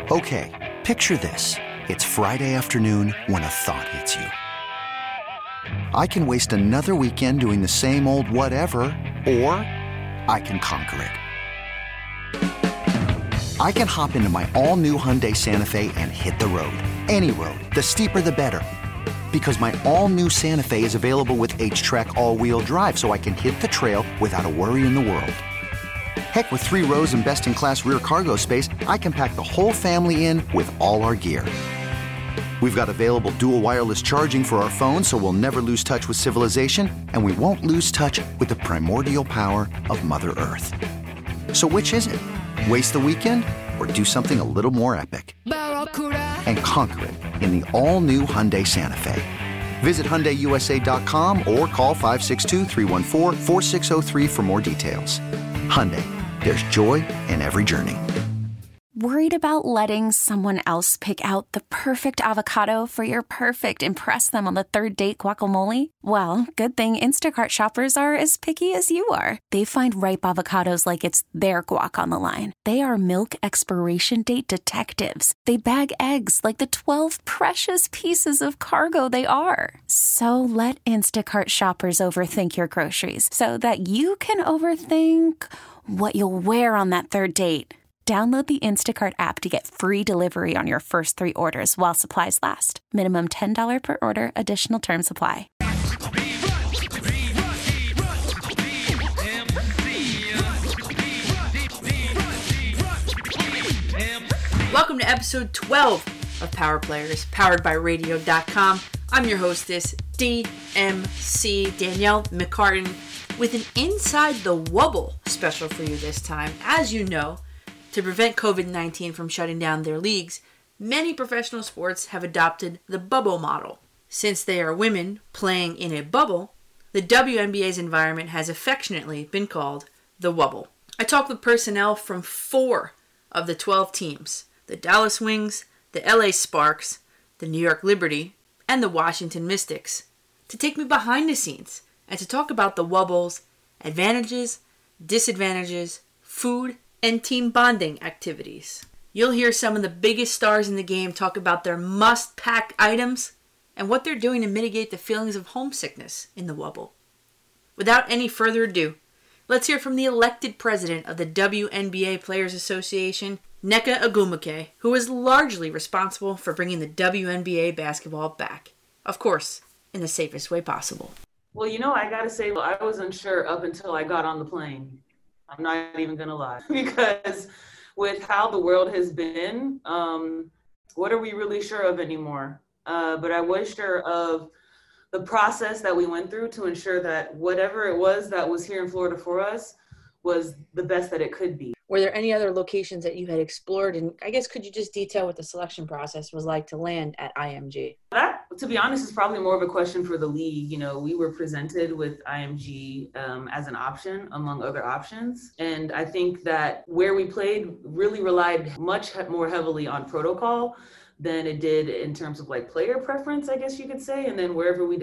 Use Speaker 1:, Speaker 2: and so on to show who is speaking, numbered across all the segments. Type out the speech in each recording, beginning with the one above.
Speaker 1: Okay, picture this. It's Friday afternoon when a thought hits you. I can waste another weekend doing the same old whatever, or I can conquer it. I can hop into my all-new Hyundai Santa Fe and hit the road. Any road. The steeper, the better. Because my all-new Santa Fe is available with H-Track all-wheel drive, so I can hit the trail without a worry in the world. Heck, with 3 rows and best-in-class rear cargo space, I can pack the whole family in with all our gear. We've got available dual wireless charging for our phones, so we'll never lose touch with civilization, and we won't lose touch with the primordial power of Mother Earth. So which is it? Waste the weekend or do something a little more epic? And conquer it in the all-new Hyundai Santa Fe. Visit HyundaiUSA.com or call 562-314-4603 for more details. Hyundai, there's joy in every journey.
Speaker 2: Worried about letting someone else pick out the perfect avocado for your perfect impress them on the third date guacamole? Well, good thing Instacart shoppers are as picky as you are. They find ripe avocados like it's their guac on the line. They are milk expiration date detectives. They bag eggs like the 12 precious pieces of cargo they are. So let Instacart shoppers overthink your groceries so that you can overthink what you'll wear on that third date. Download the Instacart app to get free delivery on your first 3 orders while supplies last. Minimum $10 per order. Additional terms apply.
Speaker 3: Welcome to episode 12 of Power Players, powered by Radio.com. I'm your hostess, DMC Danielle McCartan, with an Inside the Wubble special for you this time. As you know, to prevent COVID-19 from shutting down their leagues, many professional sports have adopted the bubble model. Since they are women playing in a bubble, the WNBA's environment has affectionately been called the Wubble. I talked with personnel from 4 of the 12 teams, the Dallas Wings, the LA Sparks, the New York Liberty, and the Washington Mystics, to take me behind the scenes and to talk about the Wubble's advantages, disadvantages, food, and team bonding activities. You'll hear some of the biggest stars in the game talk about their must-pack items and what they're doing to mitigate the feelings of homesickness in the Wubble. Without any further ado, let's hear from the elected president of the WNBA Players Association, Nneka Ogwumike, who is largely responsible for bringing the WNBA basketball back. Of course, in the safest way possible.
Speaker 4: Well, I gotta say, I was unsure up until I got on the plane. I'm not even going to lie, because with how the world has been, what are we really sure of anymore? But I was sure of the process that we went through to ensure that whatever it was that was here in Florida for us was the best that it could be.
Speaker 3: Were there any other locations that you had explored? And I guess, could you just detail what the selection process was like to land at IMG?
Speaker 4: That, to be honest, is probably more of a question for the league. We were presented with IMG as an option among other options. And I think that where we played really relied much more heavily on protocol than it did in terms of player preference, I guess you could say. And then wherever we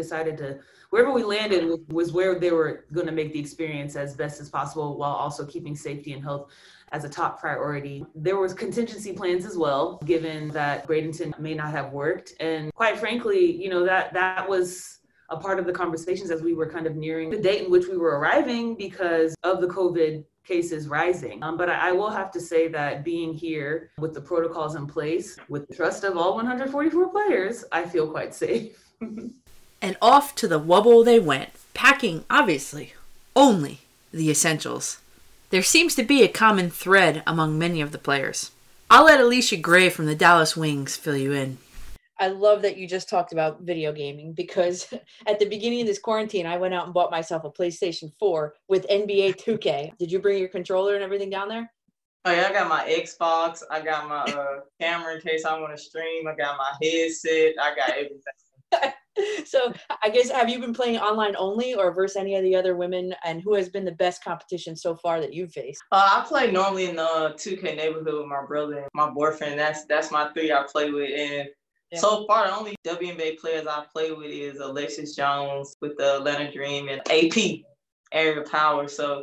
Speaker 4: landed was where they were going to make the experience as best as possible while also keeping safety and health as a top priority. There was contingency plans as well, given that Bradenton may not have worked. And quite frankly, that was a part of the conversations as we were kind of nearing the date in which we were arriving because of the COVID cases rising. But I will have to say that being here with the protocols in place, with the trust of all 144 players, I feel quite safe.
Speaker 3: And off to the Wubble they went, packing, obviously, only the essentials. There seems to be a common thread among many of the players. I'll let Alicia Gray from the Dallas Wings fill you in. I love that you just talked about video gaming, because at the beginning of this quarantine, I went out and bought myself a PlayStation 4 with NBA 2K. Did you bring your controller and everything down there?
Speaker 5: Oh yeah, I got my Xbox. I got my camera in case I want to stream. I got my headset. I got everything.
Speaker 3: So I guess, have you been playing online only or versus any of the other women, and who has been the best competition so far that you've faced?
Speaker 5: I play normally in the 2K neighborhood with my brother and my boyfriend. That's my 3 I play with. And so far, the only WNBA players I play with is Alexis Jones with the Atlanta Dream and AP, Area Power. So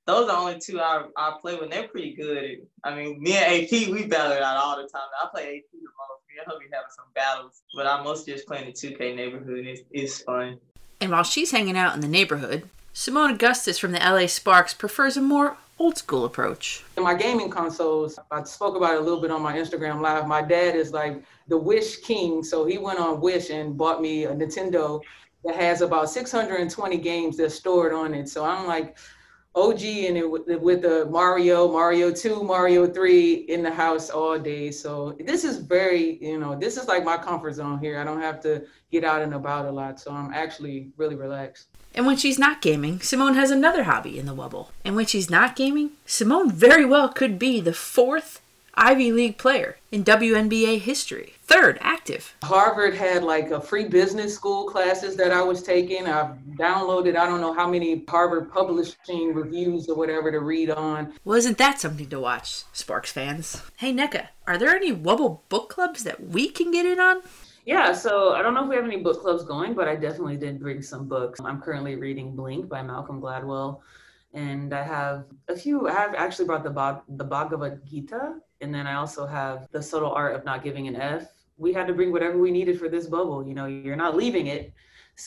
Speaker 5: those are the only two I play with. They're pretty good. I mean, me and AP, we battle it out all the time. I play AP the most. Me and her be having some battles, but I mostly just playing the 2K neighborhood. It's fun.
Speaker 3: And while she's hanging out in the neighborhood, Simone Augustus from the LA Sparks prefers a more old school approach.
Speaker 4: In my gaming consoles, I spoke about it a little bit on my Instagram Live. My dad is like the Wish king, so he went on Wish and bought me a Nintendo that has about 620 games that's stored on it. So I'm like OG in it with the Mario 2, Mario 3 in the house all day. So this is very, this is like my comfort zone here. I don't have to get out and about a lot. So I'm actually really relaxed.
Speaker 3: And when she's not gaming, Simone has another hobby in the Wubble. And when she's not gaming, Simone very well could be the 4th Ivy League player in WNBA history. 3rd active.
Speaker 4: Harvard had like a free business school classes that I was taking. I've downloaded, I don't know how many Harvard publishing reviews or whatever to read on.
Speaker 3: Well, isn't that something to watch, Sparks fans? Hey, Nneka, are there any Wubble book clubs that we can get in on?
Speaker 4: Yeah, so I don't know if we have any book clubs going, but I definitely did bring some books. I'm currently reading Blink by Malcolm Gladwell. And I have a few. I have actually brought the Bhagavad Gita, and then I also have The Subtle Art of Not Giving an F. We had to bring whatever we needed for this bubble. You're not leaving it.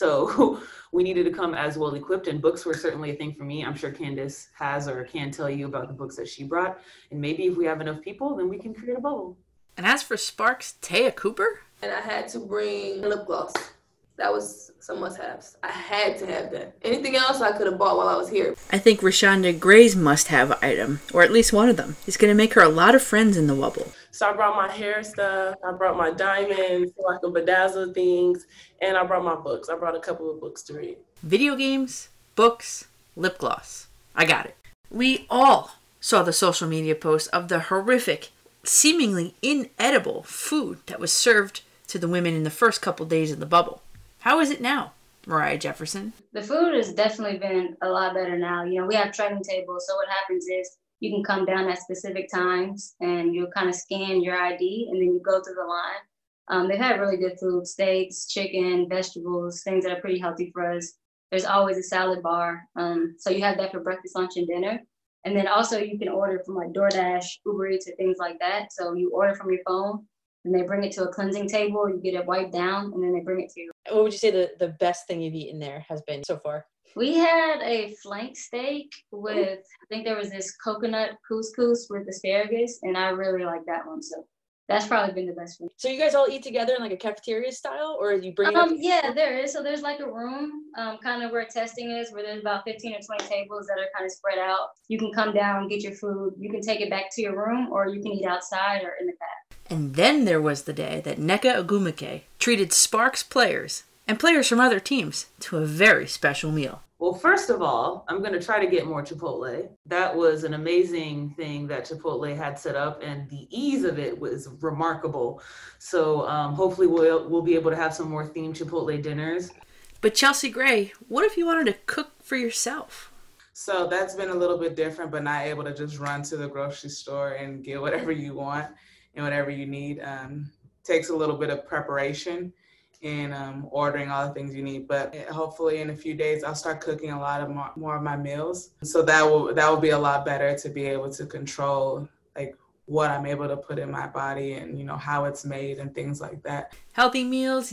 Speaker 4: So we needed to come as well equipped, and books were certainly a thing for me. I'm sure Candace has or can tell you about the books that she brought. And maybe if we have enough people, then we can create a bubble.
Speaker 3: And as for Sparks, Taya Cooper?
Speaker 6: And I had to bring lip gloss. That was some must-haves. I had to have that. Anything else I could have bought while I was here.
Speaker 3: I think Rashonda Gray's must-have item, or at least one of them, is going to make her a lot of friends in the Wubble.
Speaker 7: So I brought my hair stuff, I brought my diamonds so I could bedazzle things, and I brought my books. I brought a couple of books to read.
Speaker 3: Video games, books, lip gloss. I got it. We all saw the social media post of the horrific, seemingly inedible food that was served to the women in the first couple days of the bubble. How is it now, Mariah Jefferson?
Speaker 8: The food has definitely been a lot better now. We have training tables, so what happens is you can come down at specific times and you'll kind of scan your ID and then you go through the line. They've had really good food, steaks, chicken, vegetables, things that are pretty healthy for us. There's always a salad bar. So you have that for breakfast, lunch, and dinner. And then also you can order from like DoorDash, Uber Eats, or things like that. So you order from your phone and they bring it to a cleansing table, you get it wiped down, and then they bring it to you.
Speaker 3: What would you say the best thing you've eaten there has been so far?
Speaker 8: We had a flank steak with, I think there was this coconut couscous with asparagus, and I really like that one. So that's probably been the best one.
Speaker 3: So you guys all eat together in like a cafeteria style, or you bring it up?
Speaker 8: Yeah, there is. So there's like a room, kind of where testing is, where there's about 15 or 20 tables that are kind of spread out. You can come down, get your food. You can take it back to your room, or you can eat outside or in the back.
Speaker 3: And then there was the day that Nneka Ogwumike treated Sparks players and players from other teams to a very special meal.
Speaker 4: Well, first of all, I'm going to try to get more Chipotle. That was an amazing thing that Chipotle had set up, and the ease of it was remarkable. So hopefully we'll be able to have some more themed Chipotle dinners.
Speaker 3: But Chelsea Gray, what if you wanted to cook for yourself?
Speaker 9: So that's been a little bit different, but not able to just run to the grocery store and get whatever you want and whatever you need. Takes a little bit of preparation in ordering all the things you need, but hopefully in a few days I'll start cooking a lot of more of my meals. So that will be a lot better to be able to control like what I'm able to put in my body and how it's made and things like that.
Speaker 3: Healthy meals,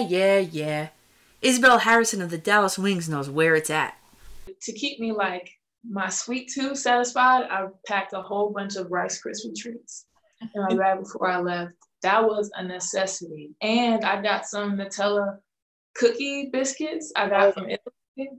Speaker 3: yeah. Isabel Harrison of the Dallas Wings knows where it's at.
Speaker 10: To keep me like my sweet tooth satisfied, I packed a whole bunch of Rice Krispie treats in my bag before I left. That was a necessity. And I got some Nutella cookie biscuits I got from Italy.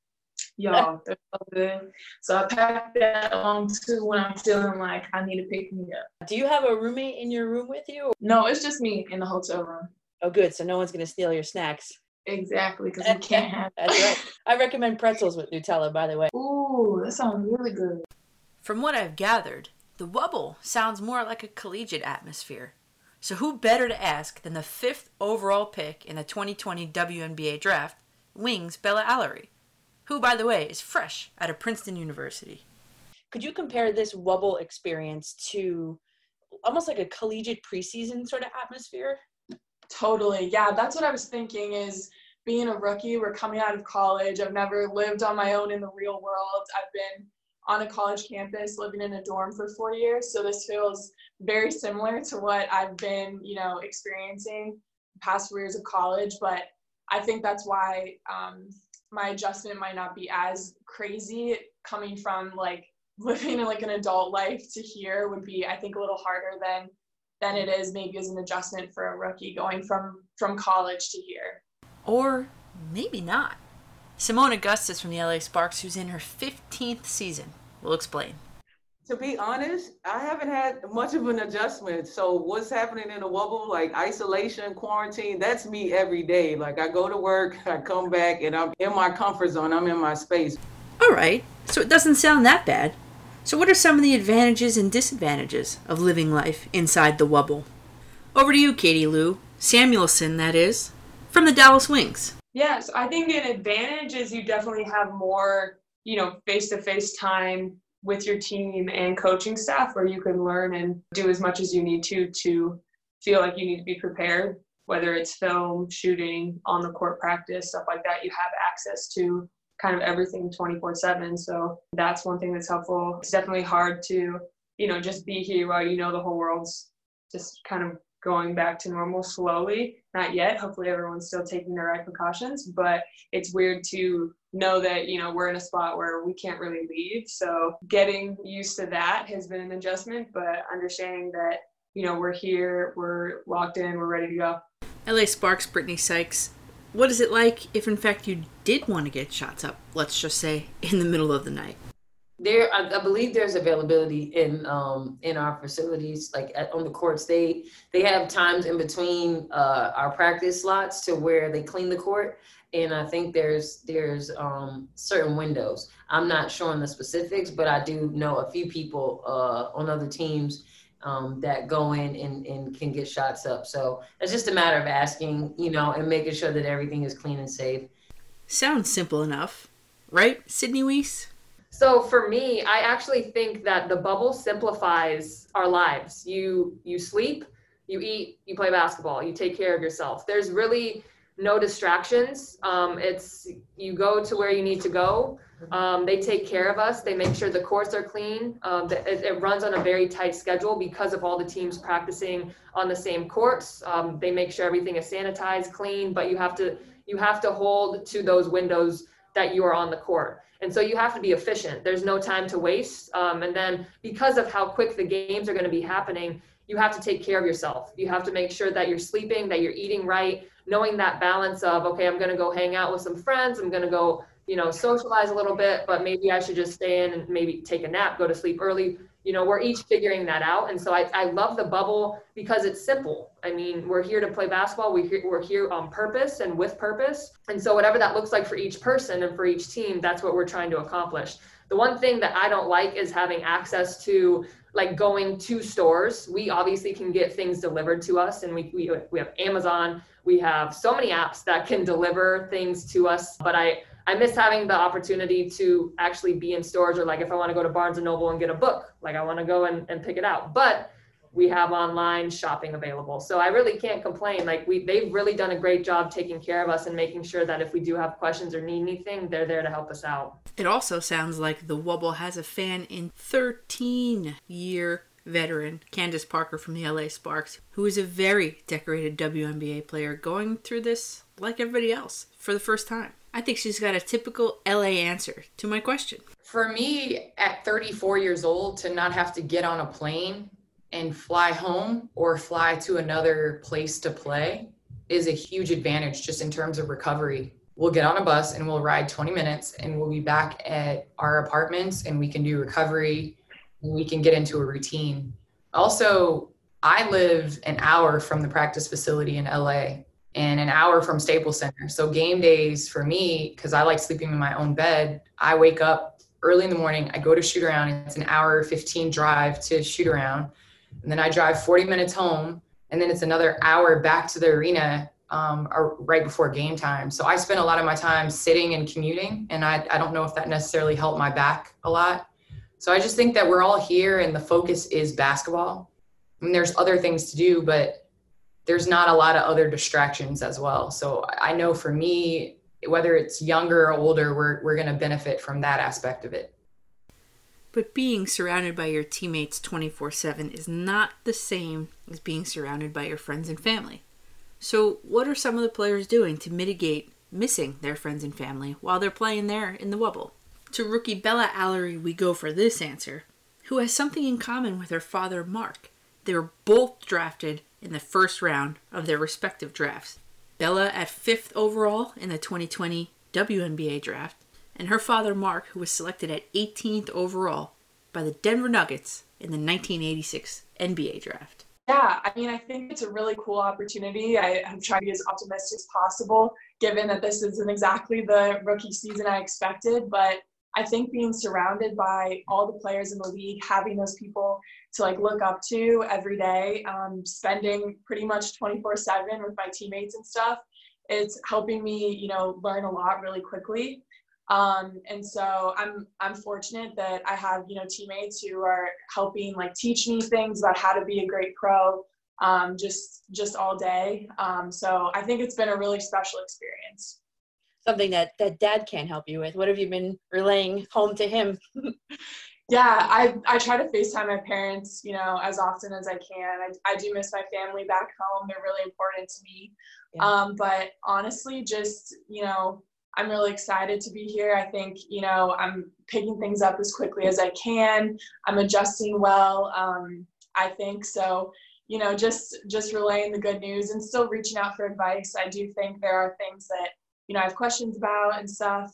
Speaker 10: Y'all, they're so good. So I packed that along too when I'm feeling like I need to pick me up.
Speaker 3: Do you have a roommate in your room with you?
Speaker 10: No, it's just me in the hotel room.
Speaker 3: Oh, good. So no one's going to steal your snacks.
Speaker 10: Exactly, because we can't have that.
Speaker 3: That's right. I recommend pretzels with Nutella, by the way.
Speaker 10: Ooh, that sounds really good.
Speaker 3: From what I've gathered, the Wubble sounds more like a collegiate atmosphere. So who better to ask than the 5th overall pick in the 2020 WNBA draft, Wings Bella Alarie, who, by the way, is fresh out of Princeton University. Could you compare this Wubble experience to almost like a collegiate preseason sort of atmosphere?
Speaker 10: Totally. Yeah, that's what I was thinking is being a rookie, we're coming out of college. I've never lived on my own in the real world. I've been on a college campus living in a dorm for 4 years. So this feels very similar to what I've been, experiencing past 4 years of college. But I think that's why my adjustment might not be as crazy coming from like living in like an adult life to here would be, I think, a little harder than it is maybe as an adjustment for a rookie going from college to here.
Speaker 3: Or maybe not. Simone Augustus from the LA Sparks, who's in her 15th season, will explain.
Speaker 9: To be honest, I haven't had much of an adjustment. So what's happening in the Wubble, like isolation, quarantine, that's me every day. Like I go to work, I come back, and I'm in my comfort zone. I'm in my space.
Speaker 3: All right, so it doesn't sound that bad. So what are some of the advantages and disadvantages of living life inside the Wubble? Over to you, Katie Lou, Samuelson, that is, from the Dallas Wings.
Speaker 10: Yes, I think an advantage is you definitely have more, face-to-face time with your team and coaching staff where you can learn and do as much as you need to feel like you need to be prepared, whether it's film, shooting, on the court practice, stuff like that. You have access to kind of everything 24/7. So that's one thing that's helpful. It's definitely hard to, just be here while the whole world's just kind of going back to normal slowly. Not yet. Hopefully everyone's still taking their right precautions, but it's weird to know that, we're in a spot where we can't really leave. So getting used to that has been an adjustment, but understanding that, we're here, we're locked in, we're ready to go.
Speaker 3: LA Sparks, Brittany Sykes, what is it like if in fact you did want to get shots up, let's just say in the middle of the night?
Speaker 11: I believe there's availability in our facilities, like on the courts. They have times in between our practice slots to where they clean the court, and I think there's certain windows. I'm not sure on the specifics, but I do know a few people on other teams that go in and can get shots up. So it's just a matter of asking, and making sure that everything is clean and safe.
Speaker 3: Sounds simple enough, right, Sydney Weiss?
Speaker 6: So for me, I actually think that the bubble simplifies our lives. You sleep, you eat, you play basketball, you take care of yourself. There's really no distractions. It's you go to where you need to go. They take care of us. They make sure the courts are clean. It runs on a very tight schedule because of all the teams practicing on the same courts. They make sure everything is sanitized, clean, but you have to hold to those windows that you are on the court. And so you have to be efficient. There's no time to waste. And then because of how quick the games are going to be happening, you have to take care of yourself. You have to make sure that you're sleeping, that you're eating right, knowing that balance of, okay, I'm going to go hang out with some friends. I'm going to go, socialize a little bit, but maybe I should just stay in and maybe take a nap, go to sleep early. We're each figuring that out. And so I love the bubble because it's simple. I mean, we're here to play basketball. We're here on purpose and with purpose. And so whatever that looks like for each person and for each team, that's what we're trying to accomplish. The one thing that I don't like is having access to like going to stores. We obviously can get things delivered to us, and we have Amazon. We have so many apps that can deliver things to us. But I miss having the opportunity to actually be in stores, or like if I want to go to Barnes & Noble and get a book, like I want to go and pick it out. But we have online shopping available. So I really can't complain. Like they've really done a great job taking care of us and making sure that if we do have questions or need anything, they're there to help us out.
Speaker 3: It also sounds like the Wubble has a fan in 13-year veteran, Candace Parker from the LA Sparks, who is a very decorated WNBA player going through this like everybody else for the first time. I think she's got a typical LA answer to my question.
Speaker 12: For me, at 34 years old, to not have to get on a plane and fly home or fly to another place to play is a huge advantage just in terms of recovery. We'll get on a bus and we'll ride 20 minutes and we'll be back at our apartments and we can do recovery and we can get into a routine. Also, I live an hour from the practice facility in LA and an hour from Staples Center. So game days for me, because I like sleeping in my own bed, I wake up early in the morning, I go to shoot around. It's an hour 15 drive to shoot around. And then I drive 40 minutes home, and then it's another hour back to the arena right before game time. So I spend a lot of my time sitting and commuting, and I don't know if that necessarily helped my back a lot. So I just think that we're all here and the focus is basketball. I mean, there's other things to do, but there's not a lot of other distractions as well. So I know for me, whether it's younger or older, we're going to benefit from that aspect of it.
Speaker 3: But being surrounded by your teammates 24/7 is not the same as being surrounded by your friends and family. So what are some of the players doing to mitigate missing their friends and family while they're playing there in the Wubble? To rookie Bella Alarie we go for this answer, who has something in common with her father Mark. They were both drafted in the first round of their respective drafts. Bella at 5th overall in the 2020 WNBA draft, and her father Mark, who was selected at 18th overall by the Denver Nuggets in the 1986 NBA draft.
Speaker 10: Yeah, I mean, I think it's a really cool opportunity. I have tried to be as optimistic as possible, given that this isn't exactly the rookie season I expected. But I think being surrounded by all the players in the league, having those people to like look up to every day, spending pretty much 24/7 with my teammates and stuff, it's helping me, you know, learn a lot really quickly. And so I'm fortunate that I have, you know, teammates who are helping like teach me things about how to be a great pro, just all day. So I think it's been a really special experience.
Speaker 3: Something that dad can't help you with. What have you been relaying home to him?
Speaker 10: Yeah, I try to FaceTime my parents, you know, as often as I can. I do miss my family back home. They're really important to me. Yeah. But honestly, just, you know, I'm really excited to be here. I think, you know, I'm picking things up as quickly as I can. I'm adjusting well, I think. So, you know, just relaying the good news and still reaching out for advice. I do think there are things that, you know, I have questions about and stuff.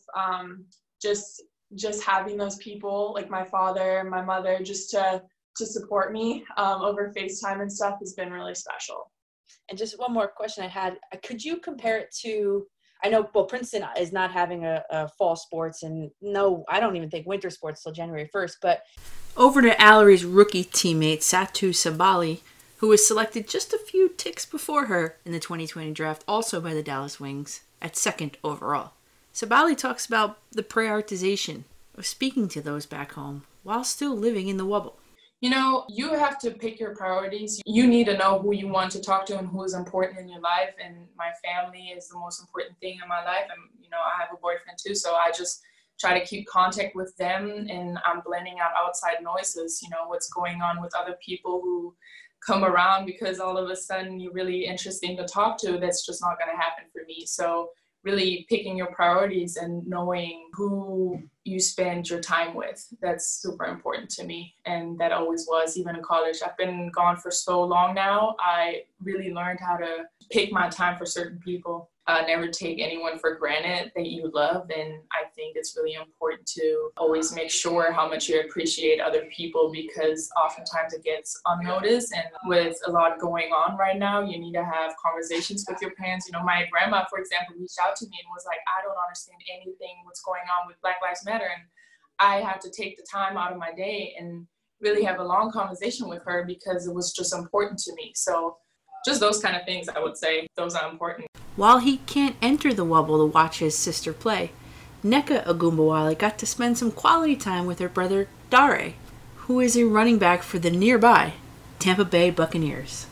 Speaker 10: Just having those people like my father and my mother just to support me over FaceTime and stuff has been really special.
Speaker 3: And just one more question I had. Could you compare it to, I know, well, Princeton is not having a fall sports, and no, I don't even think winter sports till January 1st, but over to Alarie's rookie teammate, Satou Sabally, who was selected just a few ticks before her in the 2020 draft, also by the Dallas Wings, at 2nd overall. Sabally talks about the prioritization of speaking to those back home while still living in the Wubble.
Speaker 10: You know, you have to pick your priorities. You need to know who you want to talk to and who is important in your life. And my family is the most important thing in my life. And, you know, I have a boyfriend too. So I just try to keep contact with them, and I'm blending out outside noises, you know, what's going on with other people who come around because all of a sudden you're really interesting to talk to. That's just not going to happen for me. So really picking your priorities and knowing who you spend your time with. That's super important to me. And that always was, even in college. I've been gone for so long now. I really learned how to pick my time for certain people. Never take anyone for granted that you love. And I think it's really important to always make sure how much you appreciate other people, because oftentimes it gets unnoticed. And with a lot going on right now, you need to have conversations with your parents. You know, my grandma, for example, reached out to me and was like, I don't understand anything what's going on with Black Lives Matter. And I had to take the time out of my day and really have a long conversation with her because it was just important to me. So just those kind of things, I would say, those are important.
Speaker 3: While he can't enter the Wubble to watch his sister play, Nneka Ogunbowale got to spend some quality time with her brother Dare, who is a running back for the nearby Tampa Bay Buccaneers.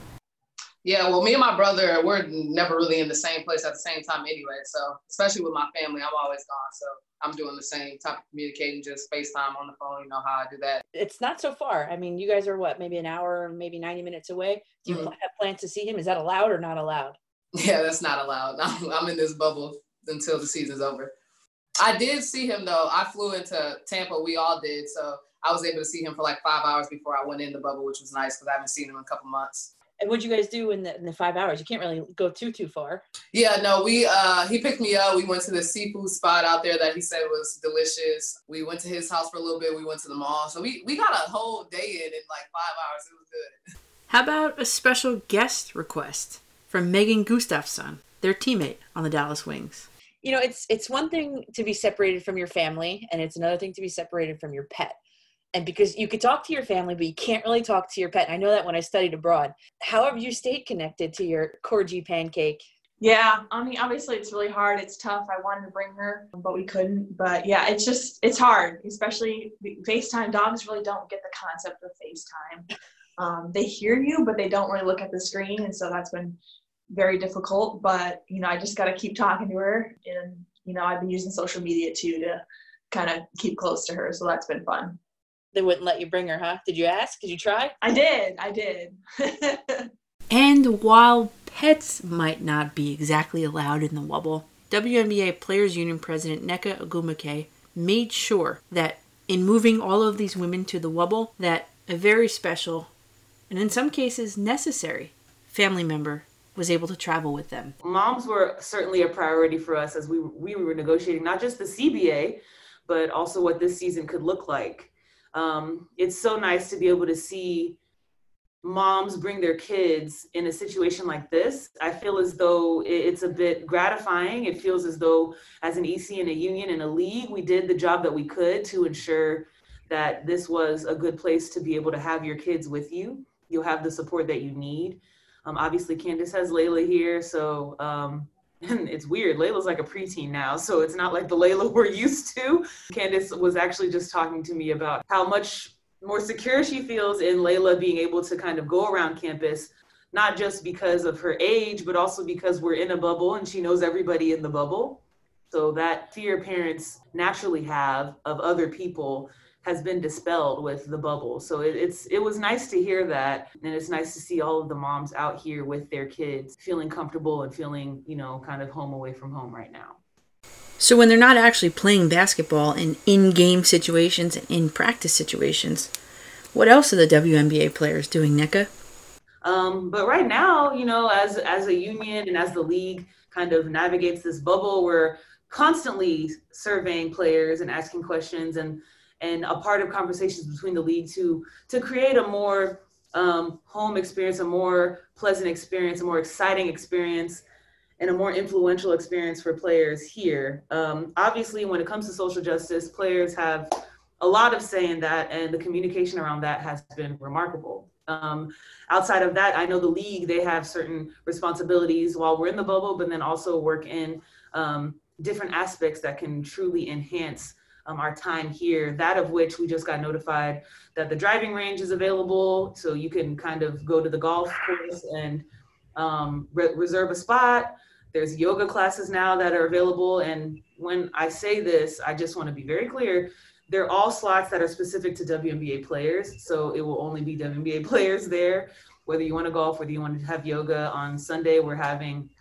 Speaker 13: Yeah, well, me and my brother, we're never really in the same place at the same time anyway. So especially with my family, I'm always gone. So I'm doing the same type of communicating, just FaceTime on the phone. You know how I do that.
Speaker 3: It's not so far. I mean, you guys are what, maybe an hour, maybe 90 minutes away. Do you have plans to see him? Is that allowed or not allowed?
Speaker 13: Yeah, that's not allowed. I'm in this bubble until the season's over. I did see him, though. I flew into Tampa. We all did. So I was able to see him for like 5 hours before I went in the bubble, which was nice because I haven't seen him in a couple months.
Speaker 3: And what'd you guys do in the 5 hours? You can't really go too far.
Speaker 13: Yeah, no, he picked me up. We went to the seafood spot out there that he said was delicious. We went to his house for a little bit. We went to the mall. So we got a whole day in like 5 hours. It was good.
Speaker 3: How about a special guest request from Megan Gustafson, their teammate on the Dallas Wings? You know, it's one thing to be separated from your family, and it's another thing to be separated from your pet. And because you could talk to your family, but you can't really talk to your pet. And I know that when I studied abroad. How have you stayed connected to your Corgi pancake?
Speaker 10: Yeah, I mean, obviously it's really hard. It's tough. I wanted to bring her, but we couldn't. But yeah, it's hard, especially FaceTime. Dogs really don't get the concept of FaceTime. They hear you, but they don't really look at the screen. And so that's been very difficult. But, you know, I just got to keep talking to her. And, you know, I've been using social media too to kind of keep close to her. So that's been fun.
Speaker 3: They wouldn't let you bring her, huh? Did you ask? Did you try?
Speaker 10: I did.
Speaker 3: And while pets might not be exactly allowed in the Wubble, WNBA Players Union President Nneka Ogwumike made sure that in moving all of these women to the Wubble, that a very special, and in some cases necessary, family member was able to travel with them.
Speaker 4: Moms were certainly a priority for us as we were negotiating not just the CBA, but also what this season could look like. It's so nice to be able to see moms bring their kids in a situation like this. I feel as though it's a bit gratifying. It feels as though as an EC and a union and a league, we did the job that we could to ensure that this was a good place to be able to have your kids with you. You'll have the support that you need. Obviously, Candace has Layla here, so and it's weird. Layla's like a preteen now, so it's not like the Layla we're used to. Candace was actually just talking to me about how much more secure she feels in Layla being able to kind of go around campus, not just because of her age, but also because we're in a bubble and she knows everybody in the bubble. So that fear parents naturally have of other people has been dispelled with the bubble. So it was nice to hear that. And it's nice to see all of the moms out here with their kids feeling comfortable and feeling, kind of home away from home right now.
Speaker 3: So when they're not actually playing basketball in-game situations and in-practice situations, what else are the WNBA players doing, Nneka?
Speaker 4: But right now, as a union and as the league kind of navigates this bubble, we're constantly surveying players and asking questions and a part of conversations between the league to create a more home experience, a more pleasant experience, a more exciting experience, and a more influential experience for players here. Obviously, when it comes to social justice, players have a lot of say in that, and the communication around that has been remarkable. Outside of that, I know the league, they have certain responsibilities while we're in the bubble, but then also work in different aspects that can truly enhance our time here, that of which we just got notified that the driving range is available, so you can kind of go to the golf course and reserve a spot. There's yoga classes now that are available, and when I say this, I just want to be very clear, they're all slots that are specific to WNBA players, so it will only be WNBA players there, whether you want to golf, whether you want to have yoga. On Sunday, we're having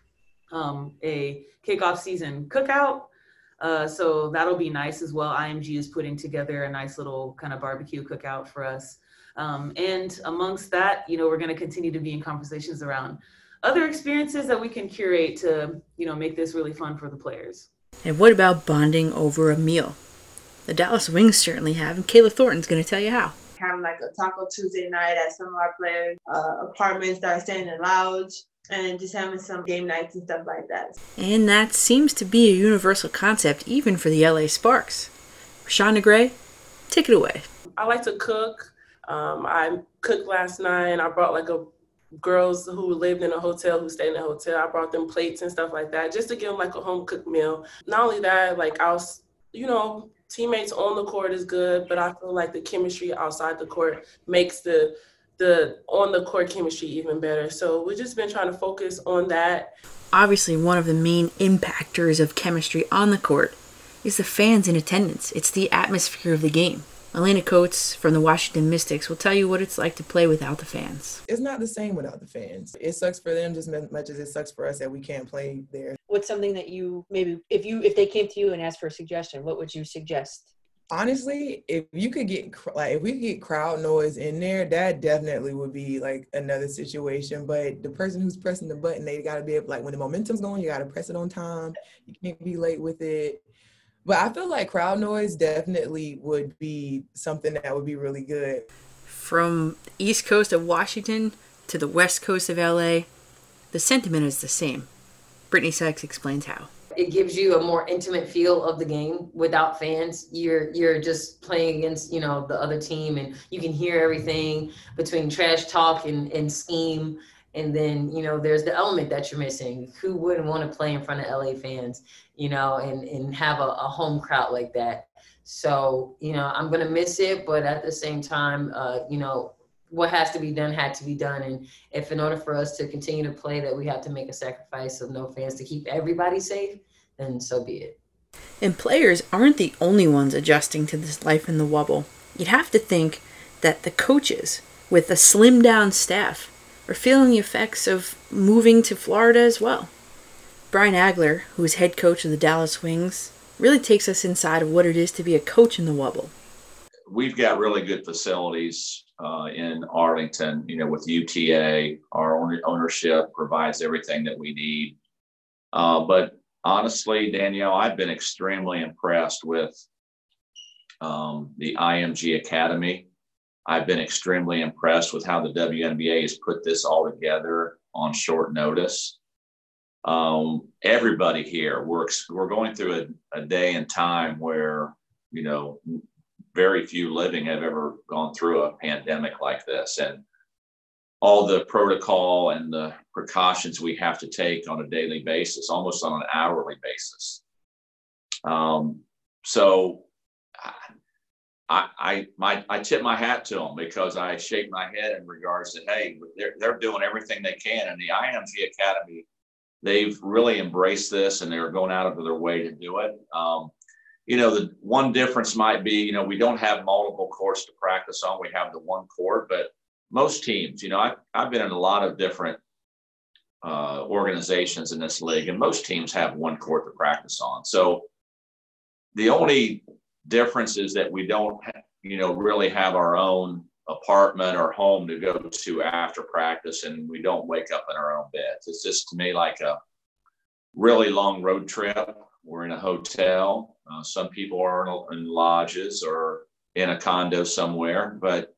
Speaker 4: a kickoff season cookout. So that'll be nice as well. IMG is putting together a nice little kind of barbecue cookout for us. And amongst that, we're going to continue to be in conversations around other experiences that we can curate to, make this really fun for the players.
Speaker 3: And what about bonding over a meal? The Dallas Wings certainly have, and Kayla Thornton's going to tell you how.
Speaker 14: Kind of like a Taco Tuesday night at some of our players' apartments that are staying in the lounge, and just having some game nights and stuff like that.
Speaker 3: And that seems to be a universal concept even for the LA Sparks. Rashonda Gray, take it away.
Speaker 7: I like to cook. I cooked last night. I brought girls who lived in a hotel, who stayed in a hotel. I brought them plates and stuff like that, just to give them a home cooked meal. Not only that, teammates on the court is good, but I feel like the chemistry outside the court makes the on the court chemistry even better. So we've just been trying to focus on that.
Speaker 3: Obviously, one of the main impactors of chemistry on the court is the fans in attendance. It's the atmosphere of the game. Elena Coates from the Washington Mystics will tell you what it's like to play without the fans.
Speaker 15: It's not the same without the fans. It sucks for them just as much as it sucks for us that we can't play there.
Speaker 3: What's something that you maybe, if they came to you and asked for a suggestion, what would you suggest?
Speaker 15: Honestly, if we could get crowd noise in there, that definitely would be another situation. But the person who's pressing the button, they got to be able, when the momentum's going, you got to press it on time. You can't be late with it. But I feel like crowd noise definitely would be something that would be really good.
Speaker 3: From the East Coast of Washington to the West Coast of LA, the sentiment is the same. Brittany Sykes explains how.
Speaker 11: It gives you a more intimate feel of the game without fans. You're just playing against, the other team, and you can hear everything between trash talk and scheme. And then, there's the element that you're missing. Who wouldn't want to play in front of LA fans, and have a home crowd like that? So, I'm going to miss it, but at the same time, what has to be done had to be done. And if in order for us to continue to play that we have to make a sacrifice of no fans to keep everybody safe, then so be it.
Speaker 3: And players aren't the only ones adjusting to this life in the Wubble. you'd have to think that the coaches with a slimmed down staff are feeling the effects of moving to Florida as well. Brian Agler, who is head coach of the Dallas Wings, really takes us inside of what it is to be a coach in the Wubble.
Speaker 16: We've got really good facilities in Arlington, with UTA. Our ownership provides everything that we need. But honestly, Danielle, I've been extremely impressed with the IMG Academy. I've been extremely impressed with how the WNBA has put this all together on short notice. Everybody here, we're going through a day and time where, very few living have ever gone through a pandemic like this. And all the protocol and the precautions we have to take on a daily basis, almost on an hourly basis. So I tip my hat to them, because I shake my head in regards to, hey, they're doing everything they can. And the IMG Academy, they've really embraced this, and they're going out of their way to do it. The one difference might be, we don't have multiple courts to practice on. We have the one court, but most teams, I've been in a lot of different organizations in this league, and most teams have one court to practice on. So the only difference is that we don't, really have our own apartment or home to go to after practice, and we don't wake up in our own beds. It's just, to me, like a really long road trip. We're in a hotel. Some people are in lodges or in a condo somewhere, but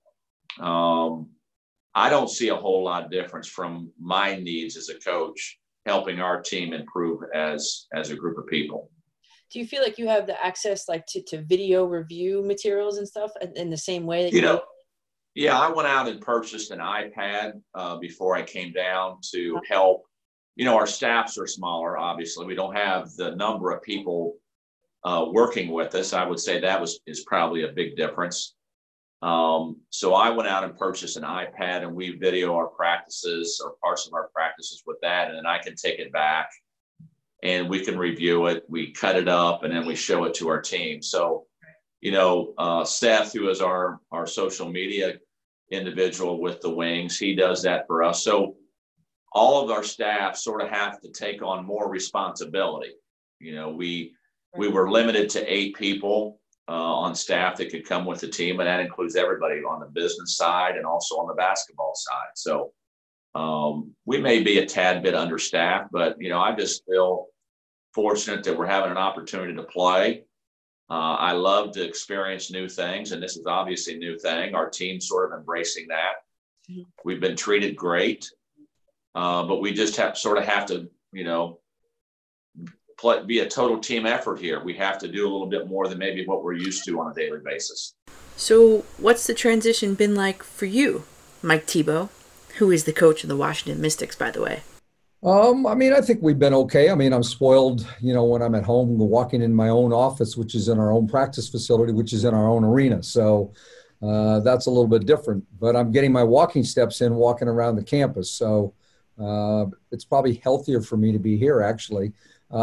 Speaker 16: I don't see a whole lot of difference from my needs as a coach, helping our team improve as a group of people.
Speaker 3: Do you feel like you have the access to video review materials and stuff in the same way that
Speaker 16: Yeah, I went out and purchased an iPad before I came down to help. Our staffs are smaller, obviously. We don't have the number of people working with us. I would say that is probably a big difference. So I went out and purchased an iPad, and we video our practices or parts of our practices with that. And then I can take it back and we can review it. We cut it up, and then we show it to our team. So, Seth, who is our social media individual with the Wings, he does that for us. So all of our staff sort of have to take on more responsibility. We were limited to 8 people on staff that could come with the team, and that includes everybody on the business side and also on the basketball side. So we may be a tad bit understaffed, but I just feel fortunate that we're having an opportunity to play. I love to experience new things, and this is obviously a new thing. Our team's sort of embracing that. We've been treated great. But we just have to, be a total team effort here. We have to do a little bit more than maybe what we're used to on a daily basis.
Speaker 3: So what's the transition been like for you, Mike Thibault, who is the coach of the Washington Mystics, by the way?
Speaker 17: I think we've been okay. I'm spoiled, when I'm at home, walking in my own office, which is in our own practice facility, which is in our own arena. So that's a little bit different. But I'm getting my walking steps in, walking around the campus. So it's probably healthier for me to be here, actually.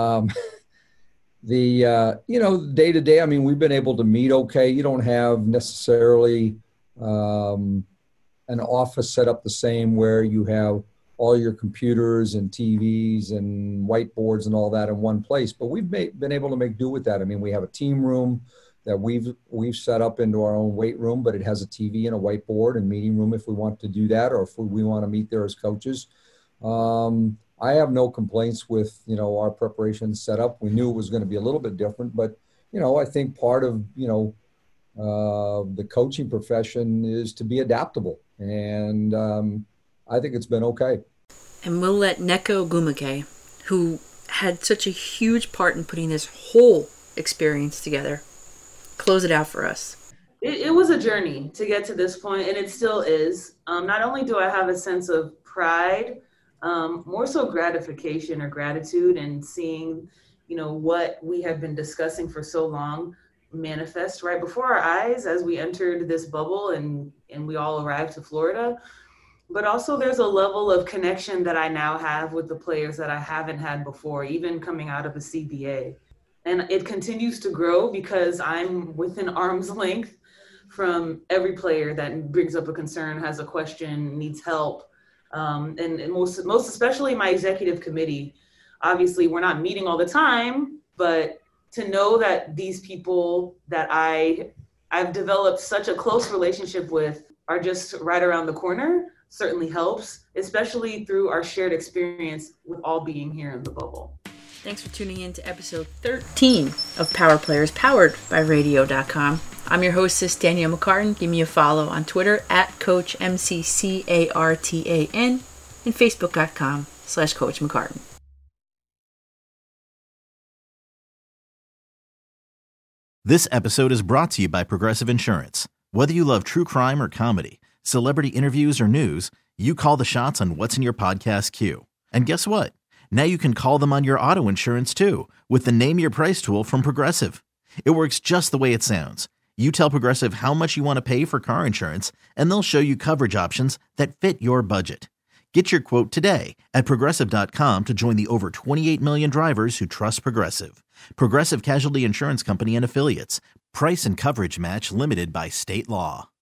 Speaker 17: The day to day, we've been able to meet okay. You don't have necessarily an office set up the same where you have all your computers and TVs and whiteboards and all that in one place. But we've been able to make do with that. We have a team room that we've set up into our own weight room, but it has a TV and a whiteboard and meeting room if we want to do that, or if we want to meet there as coaches. I have no complaints with, our preparation setup. We knew it was going to be a little bit different, but, I think part of, the coaching profession is to be adaptable. And I think it's been okay.
Speaker 3: And we'll let Nneka Ogwumike, who had such a huge part in putting this whole experience together, close it out for us.
Speaker 4: It was a journey to get to this point, and it still is. Not only do I have a sense of pride, more so gratification or gratitude, and seeing, what we have been discussing for so long manifest right before our eyes as we entered this bubble and we all arrived to Florida. But also there's a level of connection that I now have with the players that I haven't had before, even coming out of a CBA. And it continues to grow because I'm within arm's length from every player that brings up a concern, has a question, needs help. And most especially my executive committee. Obviously, we're not meeting all the time, but to know that these people that I've developed such a close relationship with are just right around the corner certainly helps, especially through our shared experience with all being here in the bubble.
Speaker 3: Thanks for tuning in to episode 13 of Power Players, powered by Radio.com. I'm your hostess, Danielle McCartan. Give me a follow on Twitter at CoachMCCartan and Facebook.com/Coach McCartan.
Speaker 18: This episode is brought to you by Progressive Insurance. Whether you love true crime or comedy, celebrity interviews or news, you call the shots on what's in your podcast queue. And guess what? Now you can call them on your auto insurance too with the Name Your Price tool from Progressive. It works just the way it sounds. You tell Progressive how much you want to pay for car insurance, and they'll show you coverage options that fit your budget. Get your quote today at Progressive.com to join the over 28 million drivers who trust Progressive. Progressive Casualty Insurance Company and Affiliates. Price and coverage match limited by state law.